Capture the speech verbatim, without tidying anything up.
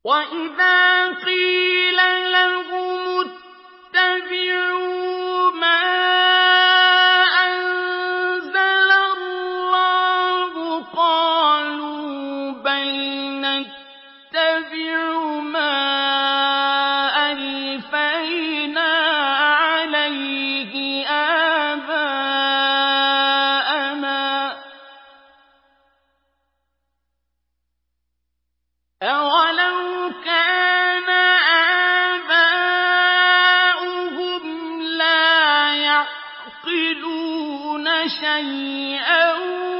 وَإِذَا قِيلَ لَهُمُ اتَّبِعُوا مَا أَنزَلَ اللَّهُ قَالُوا بَلْ نَتَّبِعُ مَا أَلْفَيْنَا عَلَيْهِ آبَاءَنَا ۚ أَوَلَوْ كَانَ آبَاؤُهُمْ لَا يَعْقِلُونَ شَيْئًا